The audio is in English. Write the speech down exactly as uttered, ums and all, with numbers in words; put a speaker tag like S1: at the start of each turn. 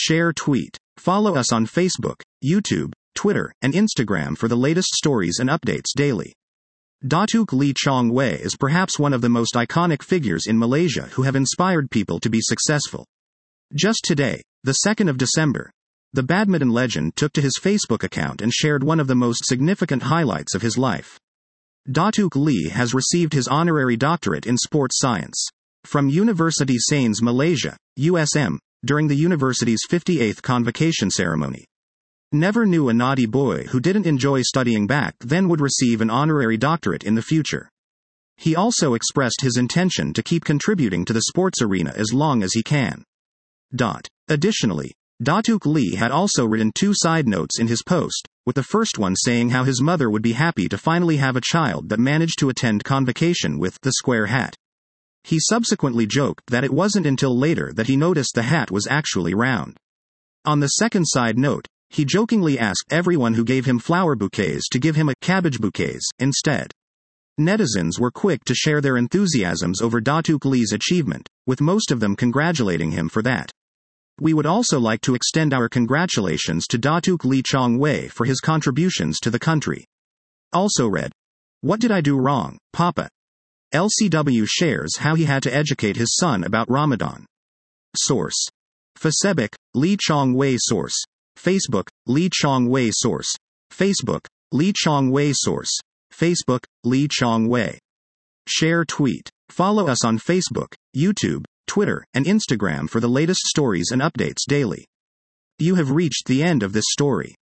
S1: Share tweet. Follow us on Facebook, YouTube, Twitter, and Instagram for the latest stories and updates daily. Datuk Lee Chong Wei is perhaps one of the most iconic figures in Malaysia who have inspired people to be successful. Just today, the second of December, the badminton legend took to his Facebook account and shared one of the most significant highlights of his life. Datuk Lee has received his honorary doctorate in sports science from University Sains Malaysia, U S M, during the university's fifty-eighth convocation ceremony. Never knew a naughty boy who didn't enjoy studying back then would receive an honorary doctorate in the future. He also expressed his intention to keep contributing to the sports arena as long as he can. Dot. Additionally, Datuk Lee had also written two side notes in his post, with the first one saying how his mother would be happy to finally have a child that managed to attend convocation with the square hat. He subsequently joked that it wasn't until later that he noticed the hat was actually round. On the second side note, he jokingly asked everyone who gave him flower bouquets to give him a cabbage bouquets instead. Netizens were quick to share their enthusiasms over Datuk Lee's achievement, with most of them congratulating him for that. We would also like to extend our congratulations to Datuk Lee Chong Wei for his contributions to the country. Also read, "What did I do wrong, Papa?" L C W shares how he had to educate his son about Ramadan. Source. Facebook, Lee Chong Wei. Source. Facebook, Lee Chong Wei. Source. Facebook, Lee Chong Wei. Source. Facebook, Lee Chong Wei. Share tweet. Follow us on Facebook, YouTube, Twitter, and Instagram for the latest stories and updates daily. You have reached the end of this story.